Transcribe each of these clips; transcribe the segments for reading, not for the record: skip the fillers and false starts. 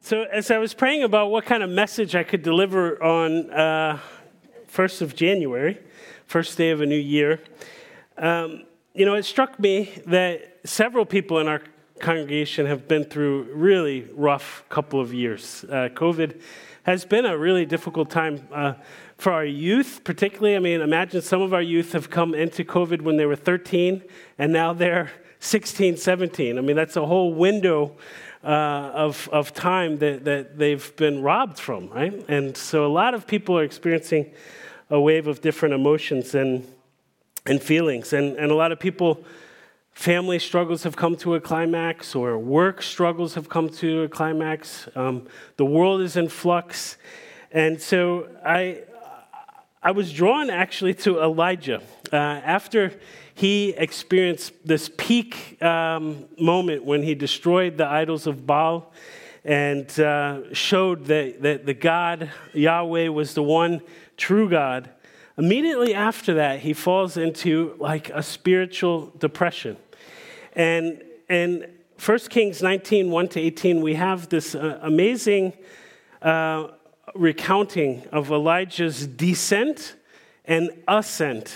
So as I was praying about what kind of message I could deliver on 1st of January, first day of a new year, it struck me that several people in our congregation have been through really rough couple of years. COVID has been a really difficult time for our youth, particularly. I mean, imagine some of our youth have come into COVID when they were 13, and now they're 16, 17. I mean, that's a whole window of time that they've been robbed from, right? And so a lot of people are experiencing a wave of different emotions and feelings. And a lot of people, family struggles have come to a climax, or work struggles have come to a climax. The world is in flux. And so I was drawn actually to Elijah. After he experienced this peak moment when he destroyed the idols of Baal and showed that the God, Yahweh, was the one true God. Immediately after that, he falls into like a spiritual depression. And in 1 Kings 19, 1-18, we have this amazing recounting of Elijah's descent and ascent,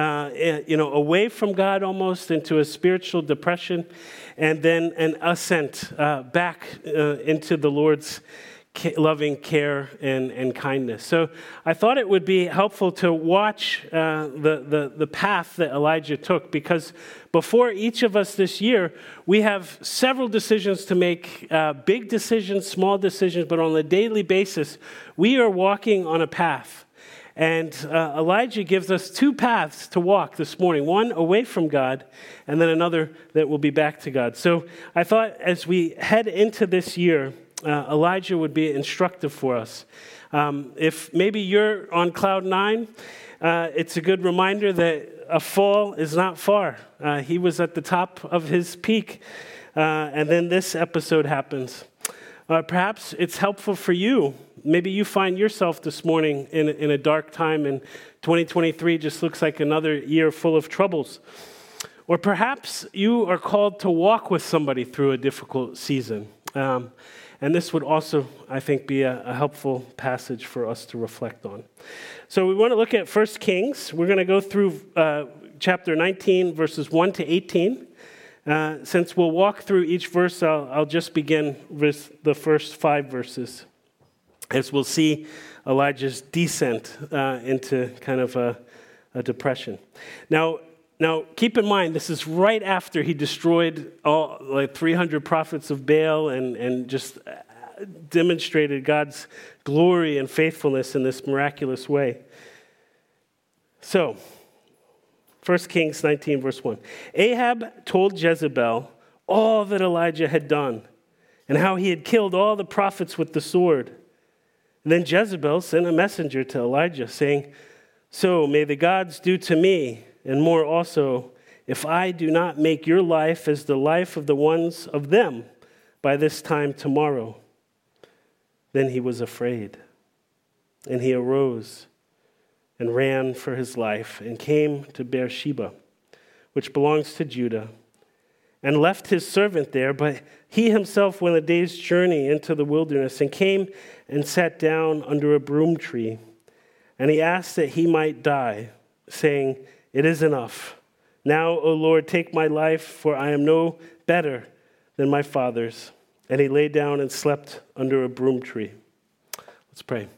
away from God almost into a spiritual depression, and then an ascent back into the Lord's loving care and kindness. So I thought it would be helpful to watch the path that Elijah took, because before each of us this year, we have several decisions to make, big decisions, small decisions, but on a daily basis, we are walking on a path. And Elijah gives us two paths to walk this morning, one away from God, and then another that will be back to God. So I thought as we head into this year, Elijah would be instructive for us. If maybe you're on cloud nine, it's a good reminder that a fall is not far. He was at the top of his peak, and then this episode happens. Perhaps it's helpful for you. Maybe you find yourself this morning in a dark time, and 2023 just looks like another year full of troubles. Or perhaps you are called to walk with somebody through a difficult season. And this would also, I think, be a helpful passage for us to reflect on. So we want to look at 1 Kings. We're going to go through chapter 19, verses 1-18. Since we'll walk through each verse, I'll just begin with the first 5 verses, as we'll see Elijah's descent into kind of a depression. Now, keep in mind, this is right after he destroyed all 300 prophets of Baal and just demonstrated God's glory and faithfulness in this miraculous way. So, 1 Kings 19, verse 1. Ahab told Jezebel all that Elijah had done and how he had killed all the prophets with the sword. And then Jezebel sent a messenger to Elijah saying, "So may the gods do to me, and more also, if I do not make your life as the life of the ones of them by this time tomorrow." Then he was afraid, and he arose and ran for his life and came to Beersheba, which belongs to Judah, and left his servant there, but he himself went a day's journey into the wilderness and came and sat down under a broom tree. And he asked that he might die, saying, "It is enough. Now, O Lord, take my life, for I am no better than my fathers." And he lay down and slept under a broom tree. Let's pray.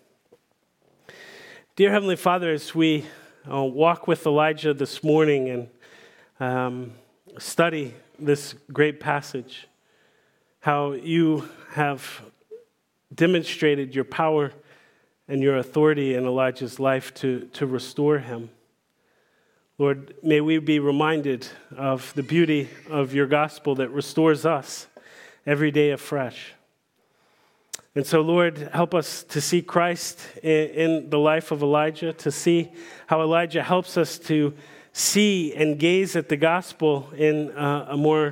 Dear Heavenly Father, as we walk with Elijah this morning and study this great passage, how you have demonstrated your power and your authority in Elijah's life to restore him. Lord, may we be reminded of the beauty of your gospel that restores us every day afresh. And so, Lord, help us to see Christ in the life of Elijah, to see how Elijah helps us to see and gaze at the gospel in a more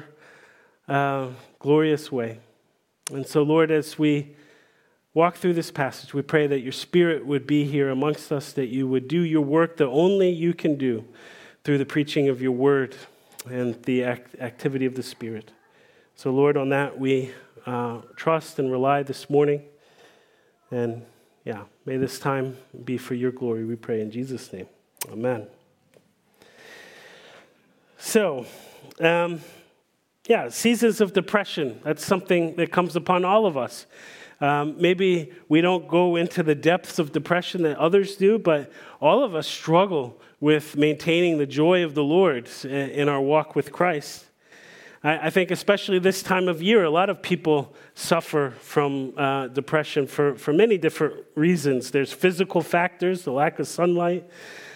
glorious way. And so, Lord, as we walk through this passage, we pray that your Spirit would be here amongst us, that you would do your work that only you can do through the preaching of your word and the activity of the Spirit. So, Lord, on that we trust and rely this morning. And may this time be for your glory, we pray in Jesus' name. Amen. So, seasons of depression, that's something that comes upon all of us. Maybe we don't go into the depths of depression that others do, but all of us struggle with maintaining the joy of the Lord in our walk with Christ. I think especially this time of year, a lot of people suffer from depression for many different reasons. There's physical factors, the lack of sunlight.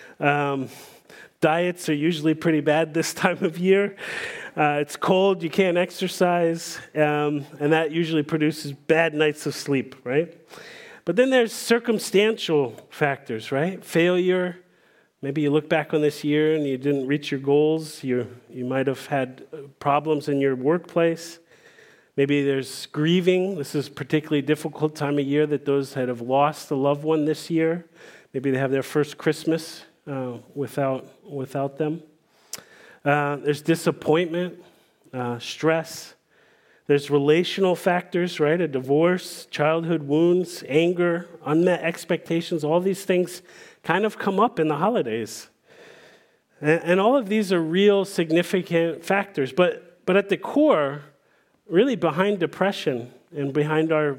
Diets are usually pretty bad this time of year. It's cold, you can't exercise, and that usually produces bad nights of sleep, right? But then there's circumstantial factors, right? Failure. Maybe you look back on this year and you didn't reach your goals. You might have had problems in your workplace. Maybe there's grieving. This is a particularly difficult time of year that those that have lost a loved one this year, maybe they have their first Christmas without them. There's disappointment, stress. There's relational factors, right? A divorce, childhood wounds, anger, unmet expectations. All these things kind of come up in the holidays. And all of these are real significant factors. But at the core, really behind depression and behind our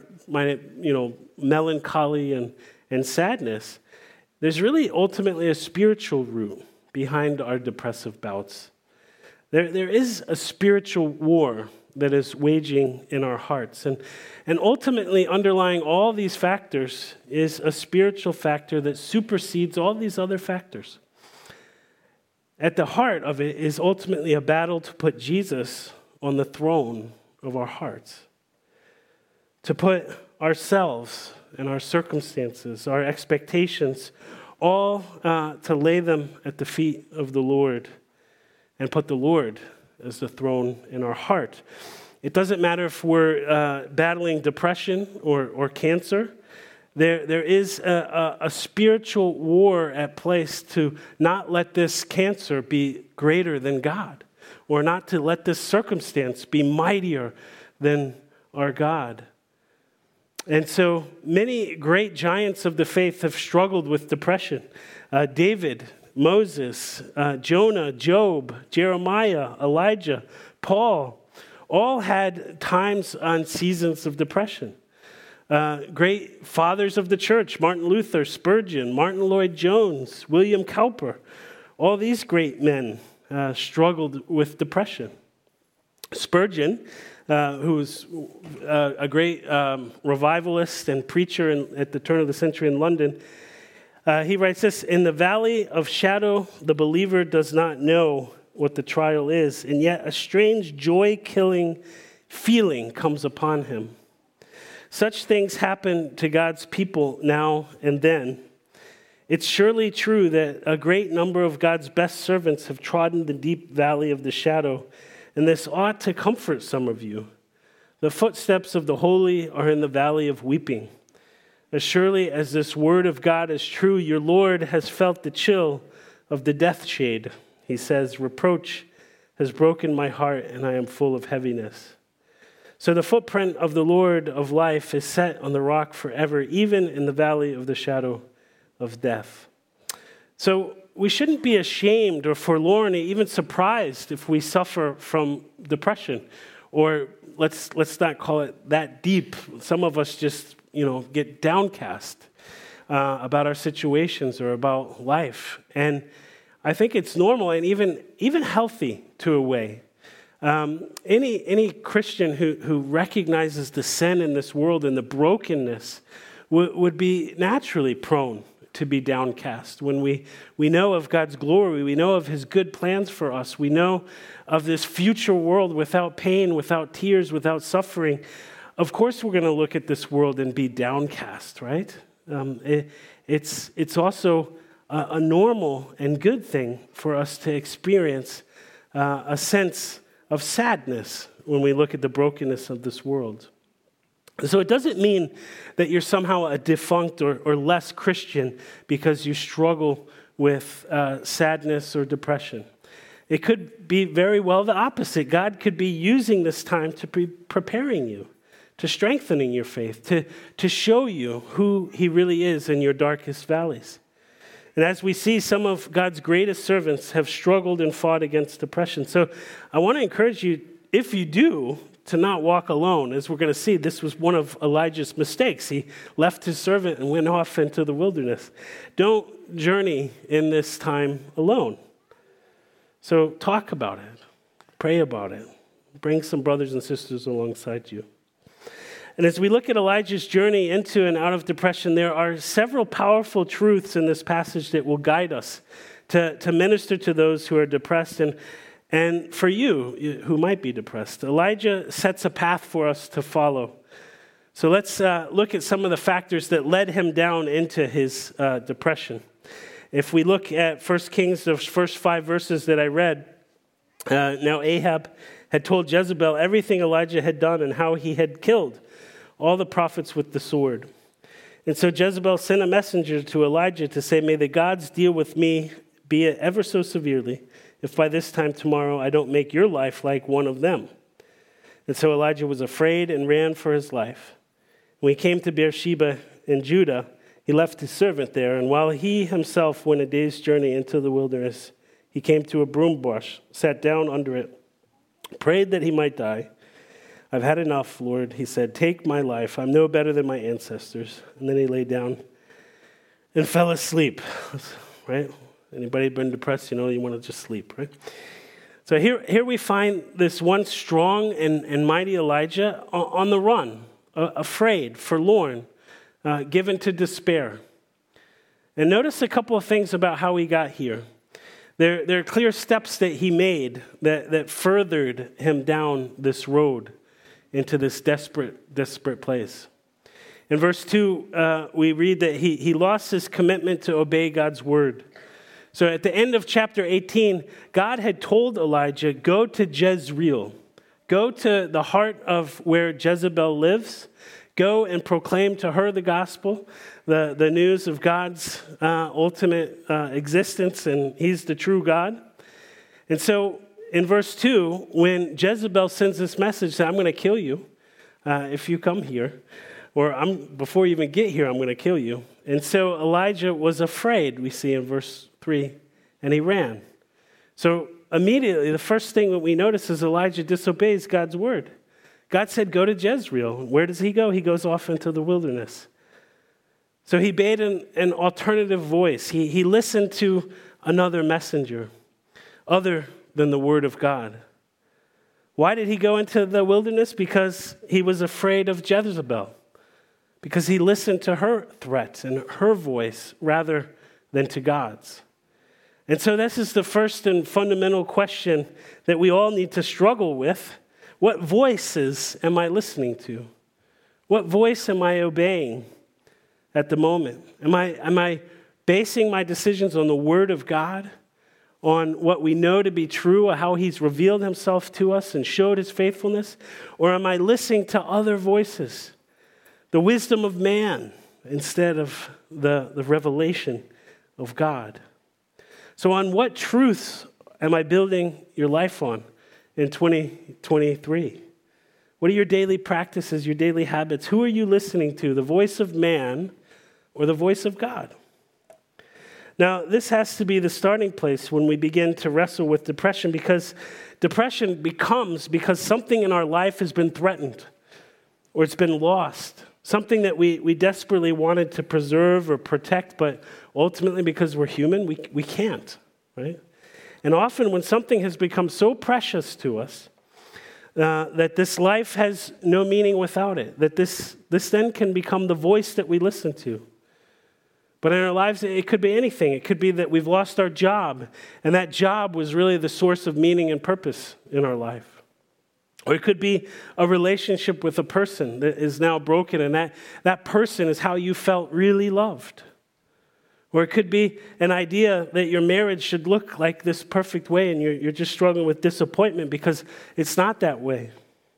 melancholy and sadness, there's really ultimately a spiritual root behind our depressive bouts. There is a spiritual war that is waging in our hearts. And ultimately underlying all these factors is a spiritual factor that supersedes all these other factors. At the heart of it is ultimately a battle to put Jesus on the throne of our hearts. To put ourselves and our circumstances, our expectations, all to lay them at the feet of the Lord and put the Lord as the throne in our heart. It doesn't matter if we're battling depression or cancer. There is a spiritual war at place to not let this cancer be greater than God, or not to let this circumstance be mightier than our God. And so many great giants of the faith have struggled with depression. David, Moses, Jonah, Job, Jeremiah, Elijah, Paul, all had times on seasons of depression. Great fathers of the church, Martin Luther, Spurgeon, Martin Lloyd-Jones, William Cowper, all these great men struggled with depression. Spurgeon, who was a great revivalist and preacher at the turn of the century in London, he writes this: "In the valley of shadow, the believer does not know what the trial is, and yet a strange joy-killing feeling comes upon him. Such things happen to God's people now and then. It's surely true that a great number of God's best servants have trodden the deep valley of the shadow, and this ought to comfort some of you. The footsteps of the holy are in the valley of weeping. As surely as this word of God is true, your Lord has felt the chill of the death shade. He says, reproach has broken my heart, and I am full of heaviness. So the footprint of the Lord of life is set on the rock forever, even in the valley of the shadow of death." So we shouldn't be ashamed or forlorn or even surprised if we suffer from depression, or let's not call it that deep. Some of us just get downcast about our situations or about life. And I think it's normal and even healthy to a way. Any Christian who recognizes the sin in this world and the brokenness would be naturally prone to be downcast. When we know of God's glory, we know of his good plans for us, we know of this future world without pain, without tears, without suffering, of course we're going to look at this world and be downcast, right? It's also a normal and good thing for us to experience a sense of sadness when we look at the brokenness of this world. So it doesn't mean that you're somehow a defunct or less Christian because you struggle with sadness or depression. It could be very well the opposite. God could be using this time to be preparing you to strengthening your faith, to show you who he really is in your darkest valleys. And as we see, some of God's greatest servants have struggled and fought against depression. So I want to encourage you, if you do, to not walk alone. As we're going to see, this was one of Elijah's mistakes. He left his servant and went off into the wilderness. Don't journey in this time alone. So talk about it. Pray about it. Bring some brothers and sisters alongside you. And as we look at Elijah's journey into and out of depression, there are several powerful truths in this passage that will guide us to minister to those who are depressed. And for you who might be depressed, Elijah sets a path for us to follow. So let's look at some of the factors that led him down into his depression. If we look at 1 Kings, the first 5 verses that I read, now Ahab had told Jezebel everything Elijah had done and how he had killed all the prophets with the sword. And so Jezebel sent a messenger to Elijah to say, "May the gods deal with me, be it ever so severely, if by this time tomorrow I don't make your life like one of them." And so Elijah was afraid and ran for his life. When he came to Beersheba in Judah, he left his servant there, and while he himself went a day's journey into the wilderness, he came to a broom bush, sat down under it, prayed that he might die. "I've had enough, Lord," he said. "Take my life. I'm no better than my ancestors." And then he lay down and fell asleep, right? Anybody been depressed? You want to just sleep, right? So here we find this once strong and mighty Elijah on the run, afraid, forlorn, given to despair. And notice a couple of things about how he got here. There are clear steps that he made that furthered him down this road into this desperate place. In verse 2, we read that he lost his commitment to obey God's word. So at the end of chapter 18, God had told Elijah, "Go to Jezreel. Go to the heart of where Jezebel lives. Go and proclaim to her the gospel, the news of God's ultimate existence, and he's the true God." And so in verse 2, when Jezebel sends this message that I'm going to kill you if you come here, or before you even get here, I'm going to kill you. And so Elijah was afraid, we see in verse 3, and he ran. So immediately, the first thing that we notice is Elijah disobeys God's word. God said, "Go to Jezreel." Where does he go? He goes off into the wilderness. So he bade an alternative voice. He listened to another messenger, other than the word of God. Why did he go into the wilderness? Because he was afraid of Jezebel. Because he listened to her threats and her voice rather than to God's. And so this is the first and fundamental question that we all need to struggle with. What voices am I listening to? What voice am I obeying at the moment? Am I basing my decisions on the word of God, on what we know to be true, or how he's revealed himself to us and showed his faithfulness? Or am I listening to other voices, the wisdom of man, instead of the revelation of God? So on what truths am I building your life on in 2023? What are your daily practices, your daily habits? Who are you listening to, the voice of man or the voice of God? Now, this has to be the starting place when we begin to wrestle with depression, because depression becomes because something in our life has been threatened or it's been lost, something that we desperately wanted to preserve or protect, but ultimately because we're human, we can't, right? And often when something has become so precious to us that this life has no meaning without it, that this then can become the voice that we listen to. But in our lives, it could be anything. It could be that we've lost our job, and that job was really the source of meaning and purpose in our life. Or it could be a relationship with a person that is now broken, and that person is how you felt really loved. Or it could be an idea that your marriage should look like this perfect way, and you're just struggling with disappointment because it's not that way.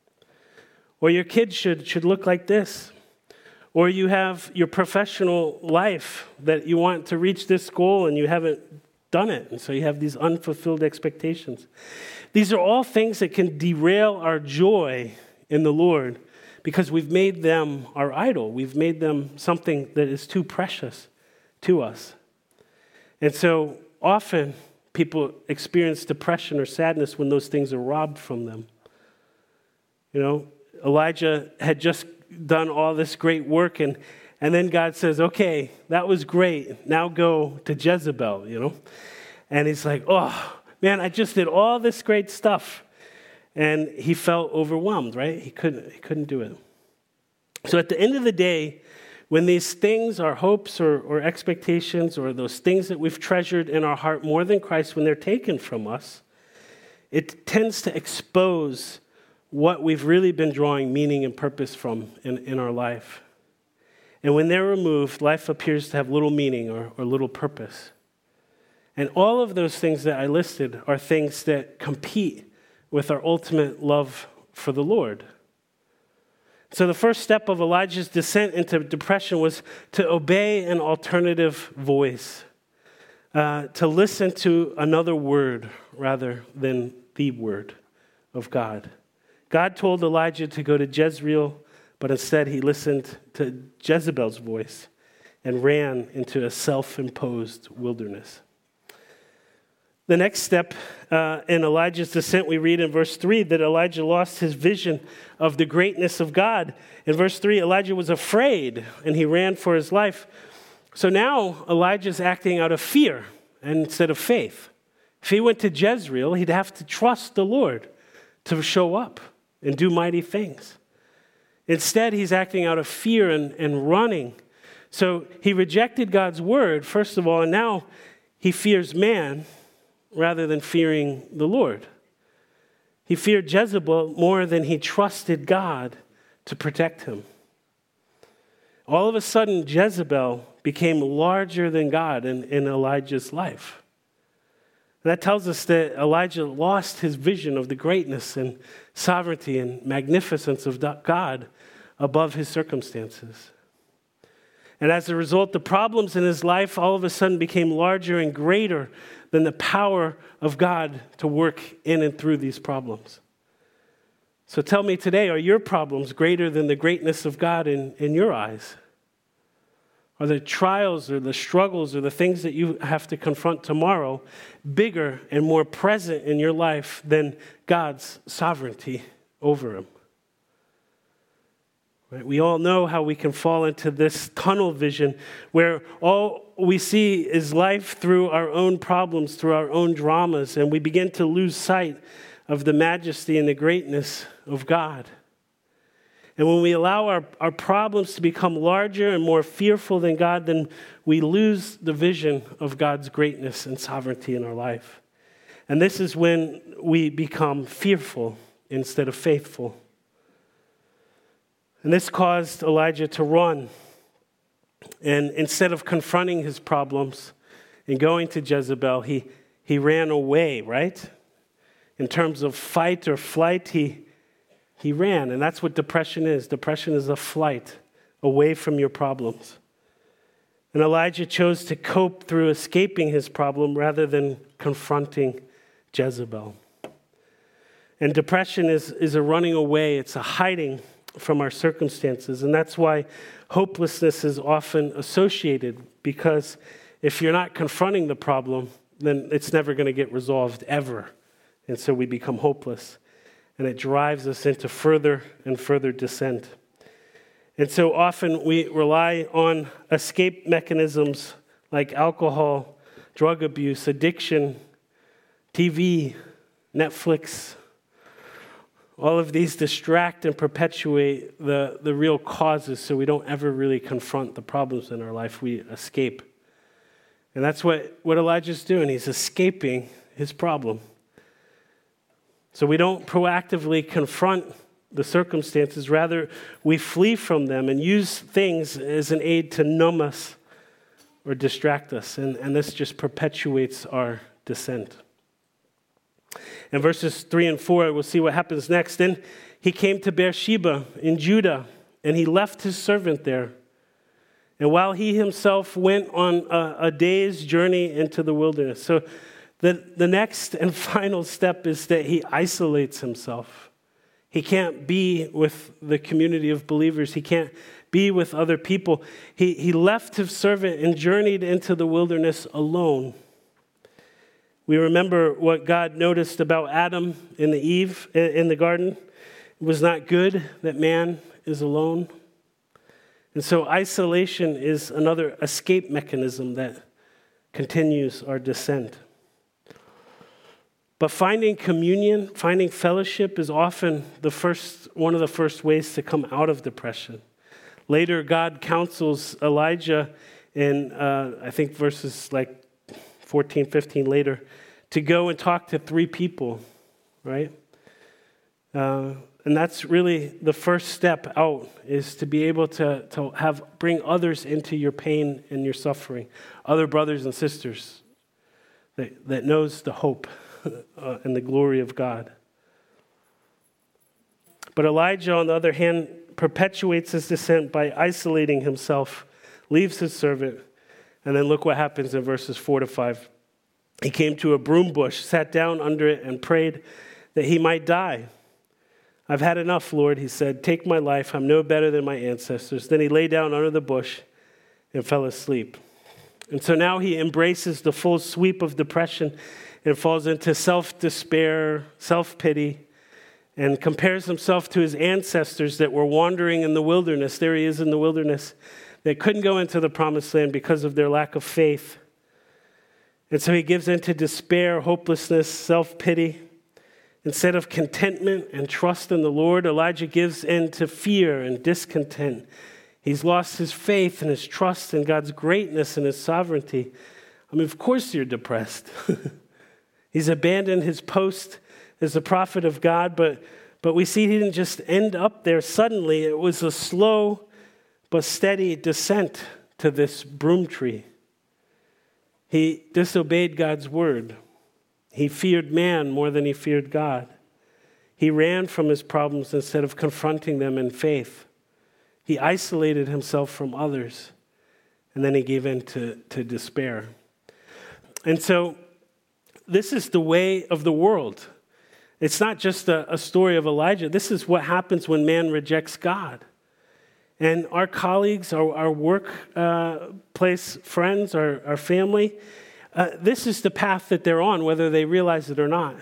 Or your kids should look like this. Or you have your professional life that you want to reach this goal and you haven't done it, and so you have these unfulfilled expectations. These are all things that can derail our joy in the Lord because we've made them our idol. We've made them something that is too precious to us. And so often people experience depression or sadness when those things are robbed from them. You know, Elijah had just done all this great work, and then God says, okay, that was great. Now go to Jezebel, you know. And he's like, oh, man, I just did all this great stuff. And he felt overwhelmed, right? He couldn't do it. So at the end of the day, when these things, our hopes or expectations, or those things that we've treasured in our heart more than Christ, when they're taken from us, it tends to expose what we've really been drawing meaning and purpose from in our life. And when they're removed, life appears to have little meaning or little purpose. And all of those things that I listed are things that compete with our ultimate love for the Lord. So the first step of Elijah's descent into depression was to obey an alternative voice, to listen to another word rather than the word of God. God told Elijah to go to Jezreel, but instead he listened to Jezebel's voice and ran into a self-imposed wilderness. The next step in Elijah's descent, we read in verse 3 that Elijah lost his vision of the greatness of God. In verse 3, Elijah was afraid, and he ran for his life. So now Elijah's acting out of fear instead of faith. If he went to Jezreel, he'd have to trust the Lord to show up and do mighty things. Instead, he's acting out of fear and running. So he rejected God's word, first of all, and now he fears man rather than fearing the Lord. He feared Jezebel more than he trusted God to protect him. All of a sudden, Jezebel became larger than God in Elijah's life. And that tells us that Elijah lost his vision of the greatness and sovereignty and magnificence of God above his circumstances. And as a result, the problems in his life all of a sudden became larger and greater than the power of God to work in and through these problems. So tell me today, are your problems greater than the greatness of God in your eyes? Are the trials or the struggles or the things that you have to confront tomorrow bigger and more present in your life than God's sovereignty over them? Right? We all know how we can fall into this tunnel vision where all we see is life through our own problems, through our own dramas, and we begin to lose sight of the majesty and the greatness of God. And when we allow our problems to become larger and more fearful than God, then we lose the vision of God's greatness and sovereignty in our life. And this is when we become fearful instead of faithful. And this caused Elijah to run. And instead of confronting his problems and going to Jezebel, he ran away, right? In terms of fight or flight, he ran. And that's what depression is. Depression is a flight away from your problems. And Elijah chose to cope through escaping his problem rather than confronting Jezebel. And depression is a running away. It's a hiding from our circumstances. And that's why hopelessness is often associated, because if you're not confronting the problem, then it's never going to get resolved ever. And so we become hopeless. And it drives us into further and further descent. And so often we rely on escape mechanisms like alcohol, drug abuse, addiction, TV, Netflix. All of these distract and perpetuate the real causes, so we don't ever really confront the problems in our life. We escape. And that's what Elijah's doing. He's escaping his problem. So we don't proactively confront the circumstances. Rather, we flee from them and use things as an aid to numb us or distract us. And this just perpetuates our descent. In verses 3 and 4, we'll see what happens next. Then he came to Beersheba in Judah, and he left his servant there. And while he himself went on a day's journey into the wilderness. So the next and final step is that he isolates himself. He can't be with the community of believers. He can't be with other people. He left his servant and journeyed into the wilderness alone. We remember what God noticed about Adam and Eve in the garden. It was not good that man is alone. And so isolation is another escape mechanism that continues our descent. But finding communion, finding fellowship is often one of the first ways to come out of depression. Later, God counsels Elijah in, I think, verses like 14, 15 later, to go and talk to 3 people, right? And that's really the first step out, is to be able to bring others into your pain and your suffering, other brothers and sisters that knows the hope and the glory of God. But Elijah, on the other hand, perpetuates his descent by isolating himself, leaves his servant, and then look what happens in verses 4-5. He came to a broom bush, sat down under it, and prayed that he might die. "I've had enough, Lord," he said. "Take my life. I'm no better than my ancestors." Then he lay down under the bush and fell asleep. And so now he embraces the full sweep of depression and falls into self-despair, self-pity, and compares himself to his ancestors that were wandering in the wilderness. There he is in the wilderness. They couldn't go into the promised land because of their lack of faith. And so he gives into despair, hopelessness, self-pity. Instead of contentment and trust in the Lord, Elijah gives in to fear and discontent. He's lost his faith and his trust in God's greatness and his sovereignty. I mean, of course you're depressed. He's abandoned his post as the prophet of God, but we see he didn't just end up there suddenly. It was a slow but steady descent to this broom tree. He disobeyed God's word. He feared man more than he feared God. He ran from his problems instead of confronting them in faith. He isolated himself from others, and then he gave in to despair. And so this is the way of the world. It's not just a story of Elijah. This is what happens when man rejects God. And our colleagues, our workplace friends, our family, this is the path that they're on, whether they realize it or not.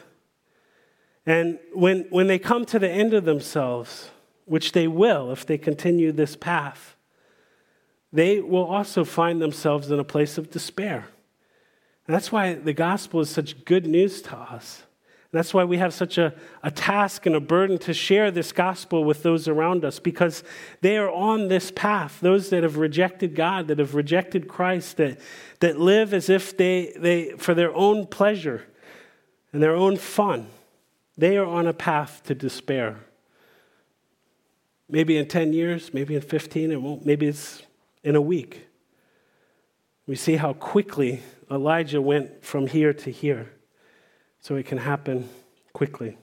And when they come to the end of themselves, which they will if they continue this path, they will also find themselves in a place of despair. And that's why the gospel is such good news to us. And that's why we have such a task and a burden to share this gospel with those around us, because they are on this path. Those that have rejected God, that have rejected Christ, that live as if they for their own pleasure and their own fun, they are on a path to despair. Maybe in 10 years, maybe in 15, it won't. Maybe it's in a week. We see how quickly Elijah went from here to here. So it can happen quickly.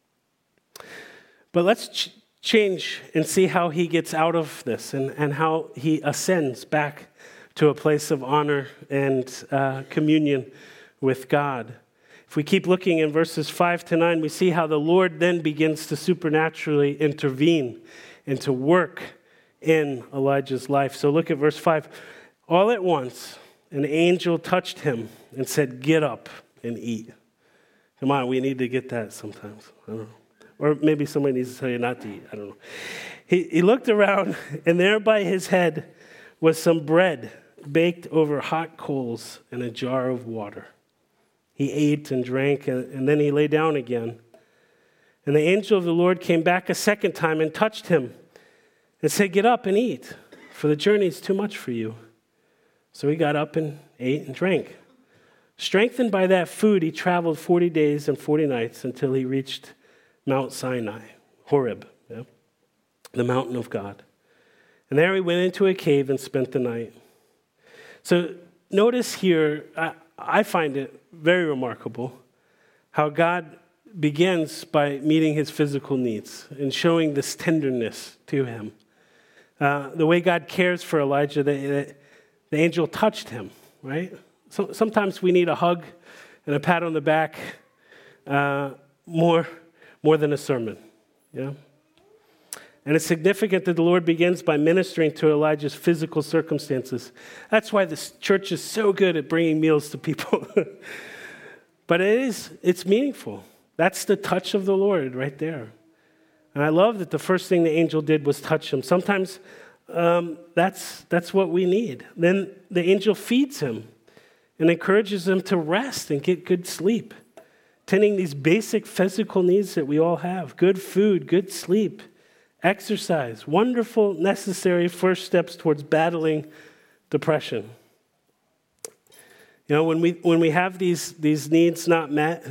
But let's change and see how he gets out of this and how he ascends back to a place of honor and communion with God. If we keep looking in verses 5-9, we see how the Lord then begins to supernaturally intervene and to work in Elijah's life. So look at verse 5. All at once, an angel touched him and said, "Get up and eat." Come on, we need to get that sometimes. I don't know. Or maybe somebody needs to tell you not to eat. I don't know. He looked around, and there by his head was some bread baked over hot coals and a jar of water. He ate and drank, and then he lay down again. And the angel of the Lord came back a second time and touched him and said, "Get up and eat, for the journey is too much for you." So he got up and ate and drank. Strengthened by that food, he traveled 40 days and 40 nights until he reached Mount Sinai, Horeb, the mountain of God. And there he went into a cave and spent the night. So notice here, I find it very remarkable how God begins by meeting his physical needs and showing this tenderness to him. The way God cares for Elijah, the angel touched him, right? So sometimes we need a hug and a pat on the back more than a sermon. Yeah. And it's significant that the Lord begins by ministering to Elijah's physical circumstances. That's why this church is so good at bringing meals to people. But it's meaningful. That's the touch of the Lord right there. And I love that the first thing the angel did was touch him. Sometimes that's what we need. Then the angel feeds him and encourages him to rest and get good sleep, tending these basic physical needs that we all have: good food, good sleep, exercise, wonderful, necessary first steps towards battling depression. You know, when we have these needs not met,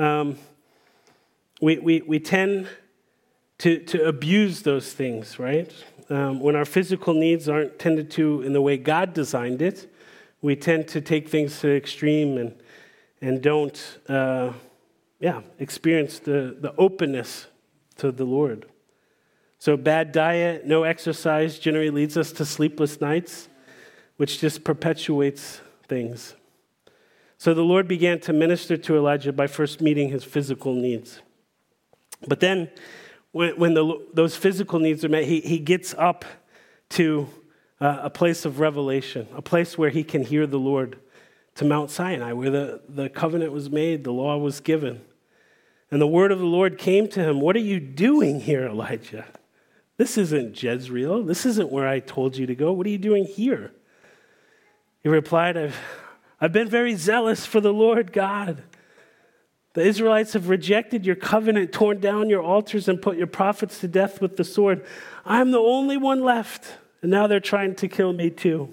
we tend to abuse those things, right? When our physical needs aren't tended to in the way God designed it, we tend to take things to the extreme and don't experience the openness to the Lord. So bad diet, no exercise generally leads us to sleepless nights, which just perpetuates things. So the Lord began to minister to Elijah by first meeting his physical needs. But then when those physical needs are met, he gets up to a place of revelation, a place where he can hear the Lord, to Mount Sinai, where the covenant was made, the law was given. And the word of the Lord came to him. "What are you doing here, Elijah? This isn't Jezreel. This isn't where I told you to go. What are you doing here?" He replied, I've been very zealous for the Lord God. The Israelites have rejected your covenant, torn down your altars, and put your prophets to death with the sword. I'm the only one left, and now they're trying to kill me too.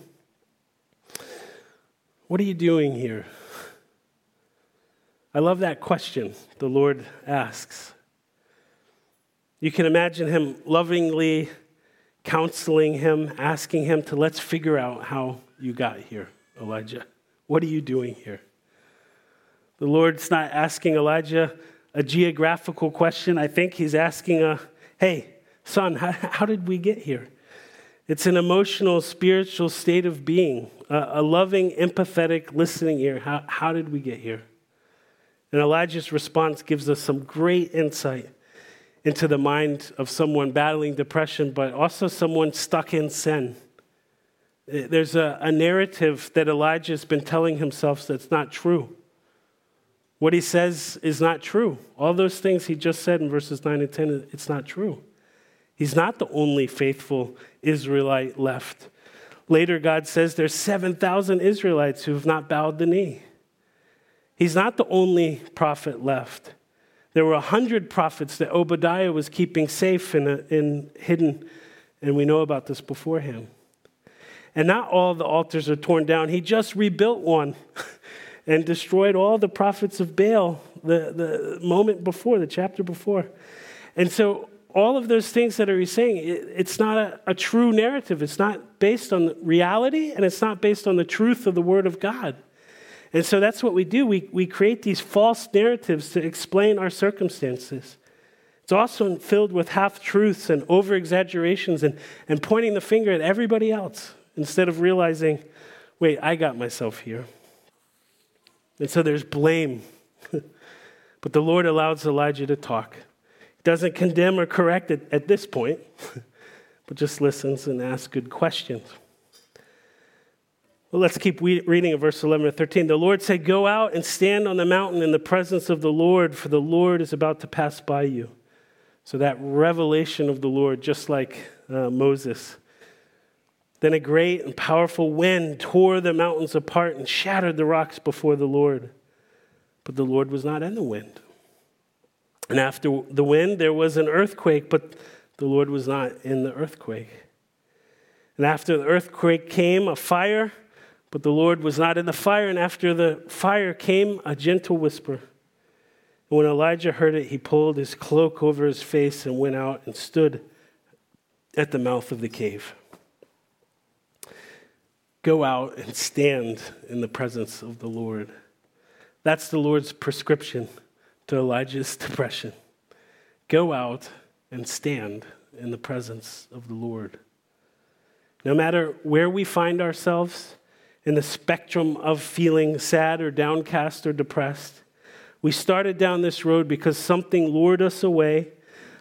What are you doing here? I love that question the Lord asks. You can imagine him lovingly counseling him, asking him to, let's figure out how you got here, Elijah. What are you doing here? The Lord's not asking Elijah a geographical question. I think he's asking hey, son, how did we get here? It's an emotional, spiritual state of being, a loving, empathetic, listening ear. How did we get here? And Elijah's response gives us some great insight into the mind of someone battling depression, but also someone stuck in sin. There's a narrative that Elijah's been telling himself that's not true. What he says is not true. All those things he just said in verses 9 and 10, it's not true. He's not the only faithful Israelite left. Later, God says there's 7,000 Israelites who have not bowed the knee. He's not the only prophet left. There were 100 prophets that Obadiah was keeping safe and hidden, and we know about this beforehand. And not all the altars are torn down. He just rebuilt one and destroyed all the prophets of Baal the moment before, the chapter before. And so all of those things that he's saying, it's not a true narrative. It's not based on reality, and it's not based on the truth of the Word of God. And so that's what we do. We create these false narratives to explain our circumstances. It's also filled with half-truths and over-exaggerations and pointing the finger at everybody else instead of realizing, wait, I got myself here. And so there's blame. But the Lord allows Elijah to talk. He doesn't condemn or correct it at this point, but just listens and asks good questions. Well, let's keep reading in verse 11 to 13. The Lord said, "Go out and stand on the mountain in the presence of the Lord, for the Lord is about to pass by you." So that revelation of the Lord, just like Moses. Then a great and powerful wind tore the mountains apart and shattered the rocks before the Lord. But the Lord was not in the wind. And after the wind, there was an earthquake, but the Lord was not in the earthquake. And after the earthquake came a fire, but the Lord was not in the fire. And after the fire came a gentle whisper. And when Elijah heard it, he pulled his cloak over his face and went out and stood at the mouth of the cave. Go out and stand in the presence of the Lord. That's the Lord's prescription to Elijah's depression. Go out and stand in the presence of the Lord. No matter where we find ourselves in the spectrum of feeling sad or downcast or depressed, we started down this road because something lured us away,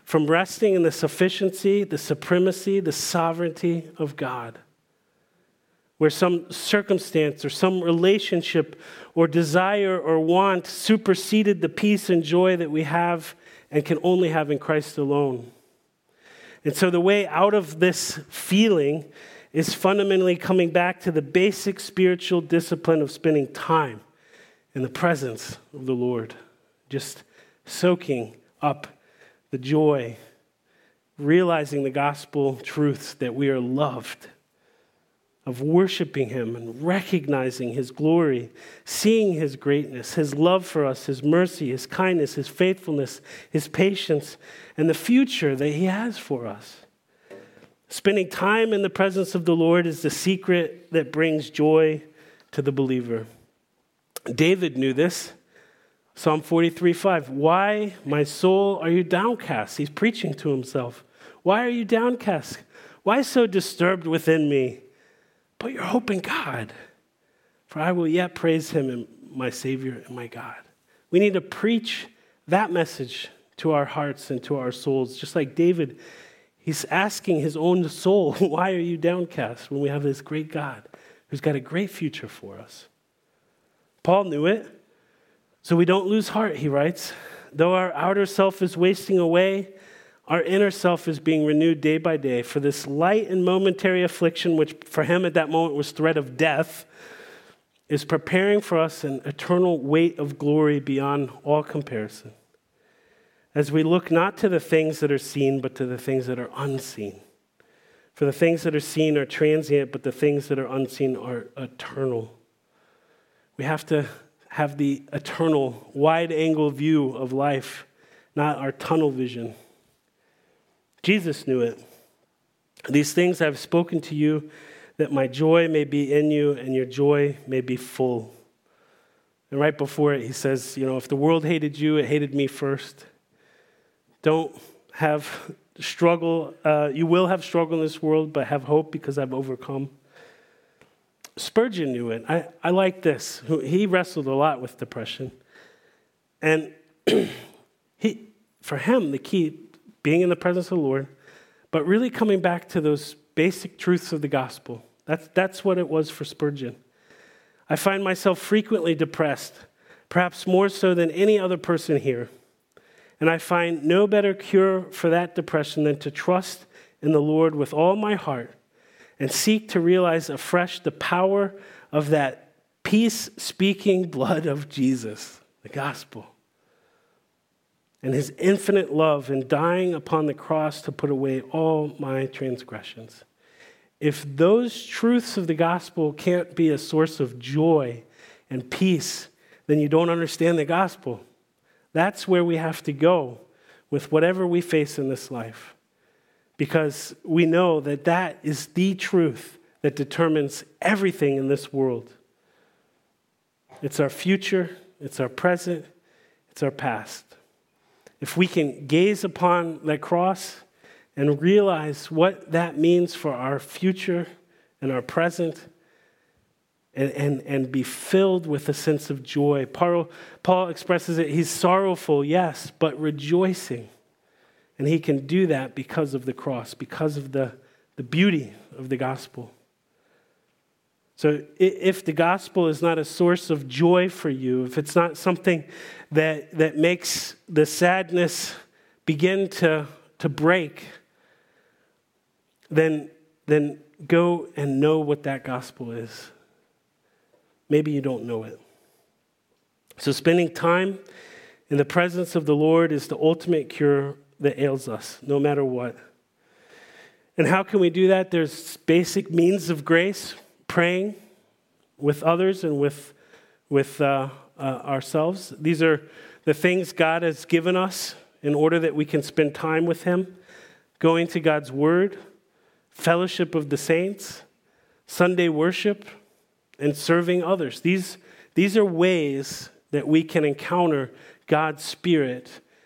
from resting in the sufficiency, the supremacy, the sovereignty of God, where some circumstance or some relationship or desire or want superseded the peace and joy that we have and can only have in Christ alone. And so the way out of this feeling is fundamentally coming back to the basic spiritual discipline of spending time in the presence of the Lord, just soaking up the joy, realizing the gospel truths that we are loved, of worshiping him and recognizing his glory, seeing his greatness, his love for us, his mercy, his kindness, his faithfulness, his patience, and the future that he has for us. Spending time in the presence of the Lord is the secret that brings joy to the believer. David knew this. Psalm 43:5. Why, my soul, are you downcast? He's preaching to himself. Why are you downcast? Why so disturbed within me? Put your hope in God, for I will yet praise him, and my Savior and my God. We need to preach that message to our hearts and to our souls. Just like David, he's asking his own soul, why are you downcast when we have this great God who's got a great future for us? Paul knew it. So we don't lose heart, he writes. Though our outer self is wasting away, our inner self is being renewed day by day. For this light and momentary affliction, which for him at that moment was threat of death, is preparing for us an eternal weight of glory beyond all comparison. As we look not to the things that are seen, but to the things that are unseen. For the things that are seen are transient, but the things that are unseen are eternal. We have to have the eternal, wide-angle view of life, not our tunnel vision. Jesus knew it. These things I have spoken to you, that my joy may be in you and your joy may be full. And right before it, he says, if the world hated you, it hated me first. Don't have struggle. You will have struggle in this world, but have hope because I've overcome. Spurgeon knew it. I like this. He wrestled a lot with depression. And for him, the key, being in the presence of the Lord, but really coming back to those basic truths of the gospel. That's what it was for Spurgeon. I find myself frequently depressed, perhaps more so than any other person here. And I find no better cure for that depression than to trust in the Lord with all my heart and seek to realize afresh the power of that peace-speaking blood of Jesus, the gospel, and his infinite love in dying upon the cross to put away all my transgressions. If those truths of the gospel can't be a source of joy and peace, then you don't understand the gospel. That's where we have to go with whatever we face in this life. Because we know that that is the truth that determines everything in this world. It's our future, it's our present, it's our past. If we can gaze upon that cross and realize what that means for our future and our present, and be filled with a sense of joy. Paul expresses it, he's sorrowful, yes, but rejoicing. And he can do that because of the cross, because of the beauty of the gospel. So if the gospel is not a source of joy for you, if it's not something that makes the sadness begin to break, then go and know what that gospel is. Maybe you don't know it. So spending time in the presence of the Lord is the ultimate cure that ails us, no matter what. And how can we do that? There's basic means of grace, praying with others and with ourselves. These are the things God has given us in order that we can spend time with him, going to God's word, fellowship of the saints, Sunday worship, and serving others. These are ways that we can encounter God's Spirit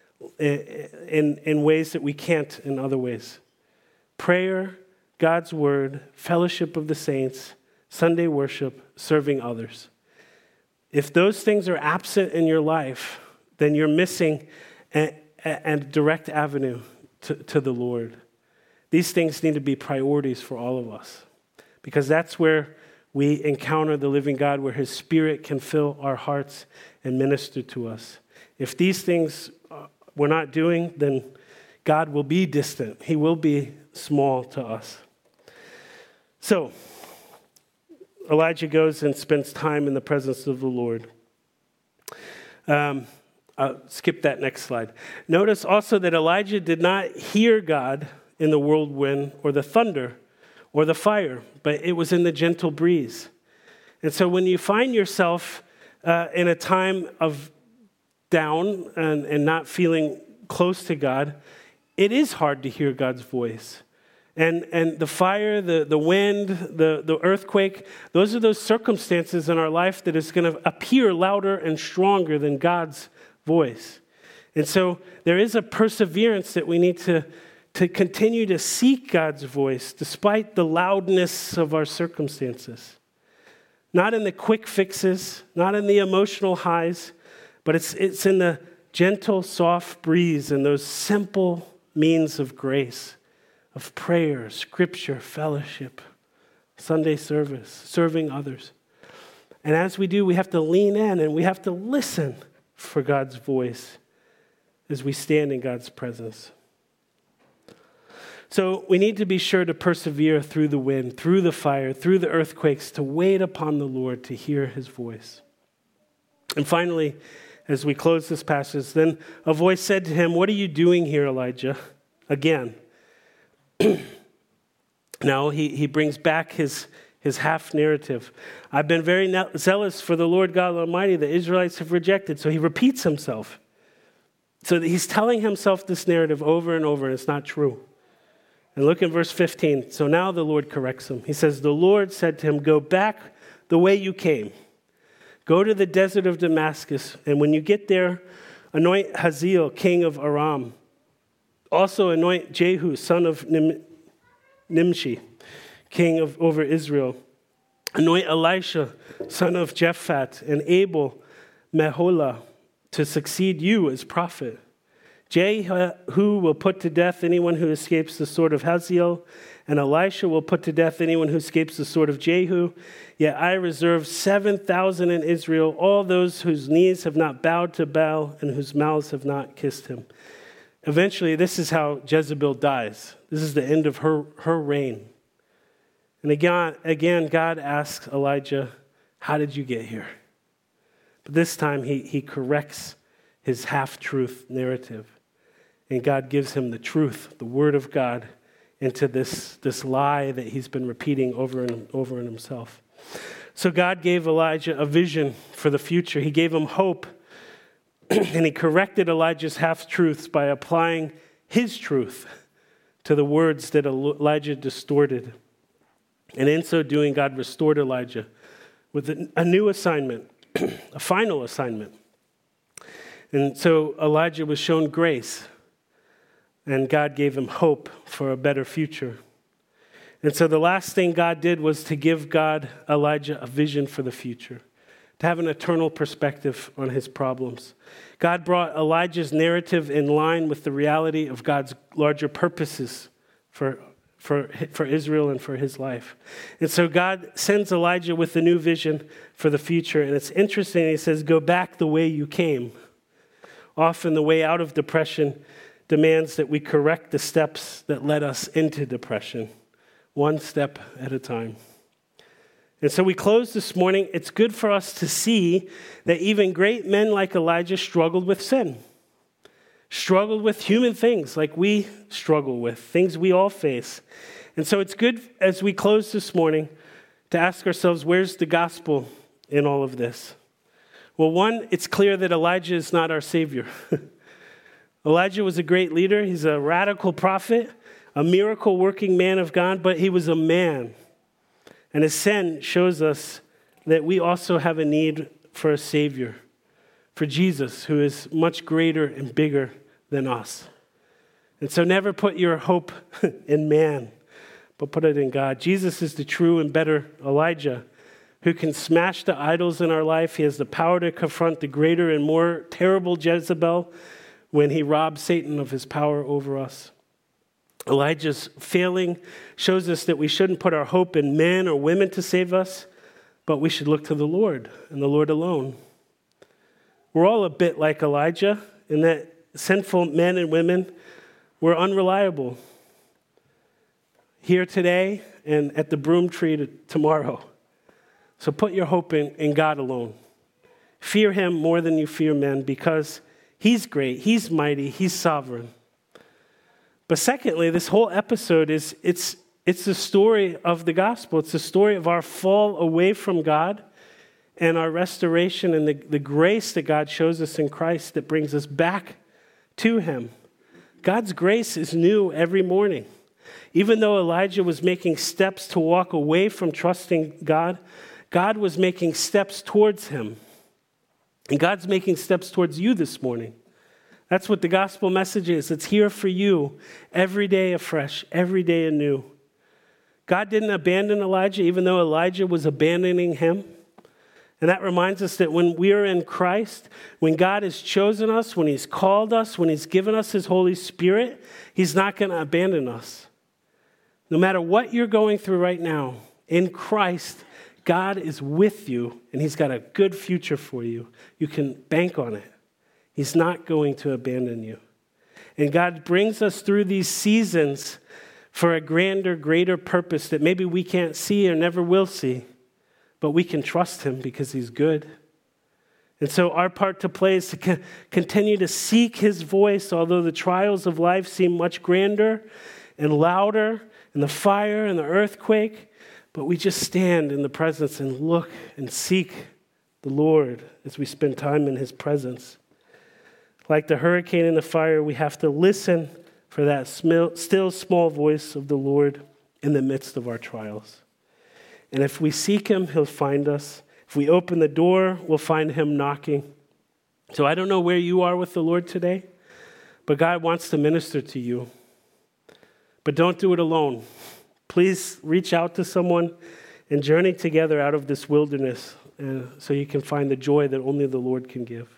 in ways that we can't in other ways. Prayer, God's word, fellowship of the saints, Sunday worship, serving others. If those things are absent in your life, then you're missing a direct avenue to the Lord. These things need to be priorities for all of us, because that's where we encounter the living God, where his Spirit can fill our hearts and minister to us. If these things we're not doing, then God will be distant. He will be small to us. So, Elijah goes and spends time in the presence of the Lord. I'll skip that next slide. Notice also that Elijah did not hear God in the whirlwind or the thunder or the fire, but it was in the gentle breeze. And so when you find yourself in a time of down and not feeling close to God, it is hard to hear God's voice. And the fire, the wind, the earthquake, those are those circumstances in our life that is going to appear louder and stronger than God's voice. And so there is a perseverance that we need to continue to seek God's voice despite the loudness of our circumstances. Not in the quick fixes, not in the emotional highs, but it's in the gentle, soft breeze and those simple means of grace, of prayer, scripture, fellowship, Sunday service, serving others. And as we do, we have to lean in and we have to listen for God's voice as we stand in God's presence. So we need to be sure to persevere through the wind, through the fire, through the earthquakes, to wait upon the Lord, to hear his voice. And finally, as we close this passage, then a voice said to him, "What are you doing here, Elijah?" Again. Now he brings back his half narrative. "I've been very zealous for the Lord God Almighty. The Israelites have rejected." So he repeats himself. So he's telling himself this narrative over and over, and it's not true. And look in verse 15. So now the Lord corrects him. He says, "The Lord said to him, 'Go back the way you came. Go to the desert of Damascus, and when you get there, anoint Hazael, king of Aram. Also anoint Jehu, son of Nimshi, king over Israel. Anoint Elisha, son of Japhat, and Abel, Meholah, to succeed you as prophet. Jehu will put to death anyone who escapes the sword of Hazael, and Elisha will put to death anyone who escapes the sword of Jehu. Yet I reserve 7,000 in Israel, all those whose knees have not bowed to Baal and whose mouths have not kissed him.'" Eventually, this is how Jezebel dies. This is the end of her reign. And again, God asks Elijah, "How did you get here?" But this time, he corrects his half-truth narrative. And God gives him the truth, the word of God, into this lie that he's been repeating over and over in himself. So God gave Elijah a vision for the future. He gave him hope. And he corrected Elijah's half-truths by applying his truth to the words that Elijah distorted. And in so doing, God restored Elijah with a new assignment, a final assignment. And so Elijah was shown grace, and God gave him hope for a better future. And so the last thing God did was to give Elijah a vision for the future, to have an eternal perspective on his problems. God brought Elijah's narrative in line with the reality of God's larger purposes for Israel and for his life. And so God sends Elijah with a new vision for the future. And it's interesting, he says, "Go back the way you came." Often the way out of depression demands that we correct the steps that led us into depression, one step at a time. And so we close this morning. It's good for us to see that even great men like Elijah struggled with sin, struggled with human things like we struggle with, things we all face. And so it's good as we close this morning to ask ourselves, where's the gospel in all of this? Well, one, it's clear that Elijah is not our Savior. Elijah was a great leader. He's a radical prophet, a miracle-working man of God, but he was a man. And his sin shows us that we also have a need for a Savior, for Jesus, who is much greater and bigger than us. And so never put your hope in man, but put it in God. Jesus is the true and better Elijah, who can smash the idols in our life. He has the power to confront the greater and more terrible Jezebel when he robs Satan of his power over us. Elijah's failing shows us that we shouldn't put our hope in men or women to save us, but we should look to the Lord and the Lord alone. We're all a bit like Elijah in that sinful men and women were unreliable. Here today and at the broom tree tomorrow. So put your hope in God alone. Fear him more than you fear men because he's great, he's mighty, he's sovereign. But secondly, this whole episode it's the story of the gospel. It's the story of our fall away from God and our restoration and the grace that God shows us in Christ that brings us back to him. God's grace is new every morning. Even though Elijah was making steps to walk away from trusting God, God was making steps towards him. And God's making steps towards you this morning. That's what the gospel message is. It's here for you every day afresh, every day anew. God didn't abandon Elijah, even though Elijah was abandoning him. And that reminds us that when we are in Christ, when God has chosen us, when he's called us, when he's given us his Holy Spirit, he's not going to abandon us. No matter what you're going through right now, in Christ, God is with you, and he's got a good future for you. You can bank on it. He's not going to abandon you. And God brings us through these seasons for a grander, greater purpose that maybe we can't see or never will see, but we can trust him because he's good. And so our part to play is to continue to seek his voice, although the trials of life seem much grander and louder, and the fire and the earthquake, but we just stand in the presence and look and seek the Lord as we spend time in his presence. Like the hurricane and the fire, we have to listen for that still small voice of the Lord in the midst of our trials. And if we seek him, he'll find us. If we open the door, we'll find him knocking. So I don't know where you are with the Lord today, but God wants to minister to you. But don't do it alone. Please reach out to someone and journey together out of this wilderness so you can find the joy that only the Lord can give.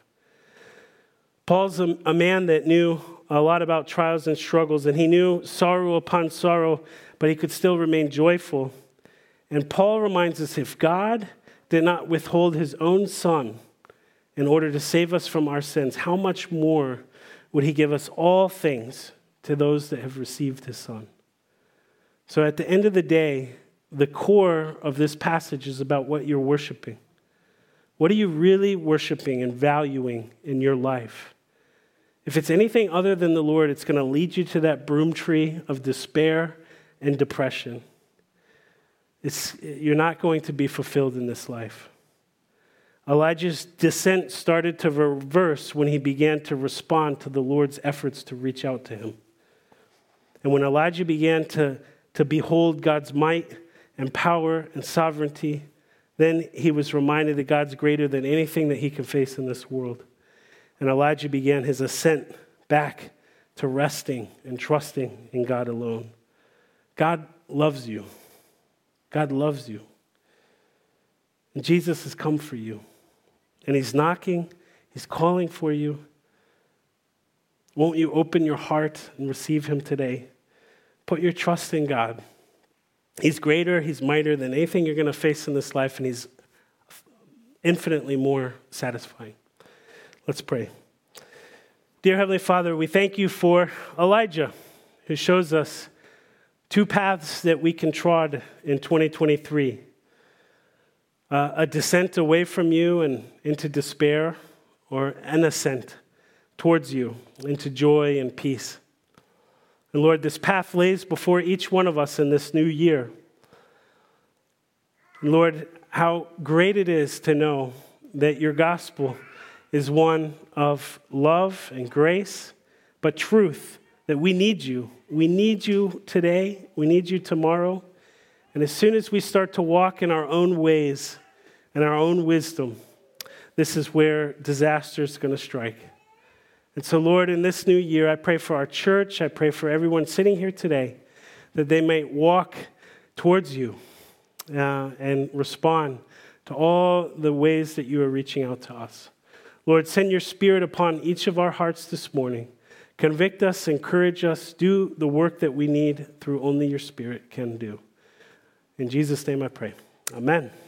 Paul's a man that knew a lot about trials and struggles, and he knew sorrow upon sorrow, but he could still remain joyful. And Paul reminds us, if God did not withhold his own son in order to save us from our sins, how much more would he give us all things to those that have received his son? So at the end of the day, the core of this passage is about what you're worshiping. What are you really worshiping and valuing in your life? If it's anything other than the Lord, it's going to lead you to that broom tree of despair and depression. You're not going to be fulfilled in this life. Elijah's descent started to reverse when he began to respond to the Lord's efforts to reach out to him. And when Elijah began to behold God's might and power and sovereignty, then he was reminded that God's greater than anything that he can face in this world. And Elijah began his ascent back to resting and trusting in God alone. God loves you. God loves you. And Jesus has come for you. And he's knocking. He's calling for you. Won't you open your heart and receive him today? Put your trust in God. He's greater, he's mightier than anything you're going to face in this life, and he's infinitely more satisfying. Let's pray. Dear Heavenly Father, we thank you for Elijah, who shows us two paths that we can trod in 2023. A descent away from you and into despair, or an ascent towards you into joy and peace. And Lord, this path lays before each one of us in this new year. And Lord, how great it is to know that your gospel is one of love and grace, but truth, that we need you. We need you today. We need you tomorrow. And as soon as we start to walk in our own ways and our own wisdom, this is where disaster is going to strike. And so, Lord, in this new year, I pray for our church. I pray for everyone sitting here today that they might walk towards you and respond to all the ways that you are reaching out to us. Lord, send your Spirit upon each of our hearts this morning. Convict us, encourage us, do the work that we need through only your Spirit can do. In Jesus' name I pray. Amen.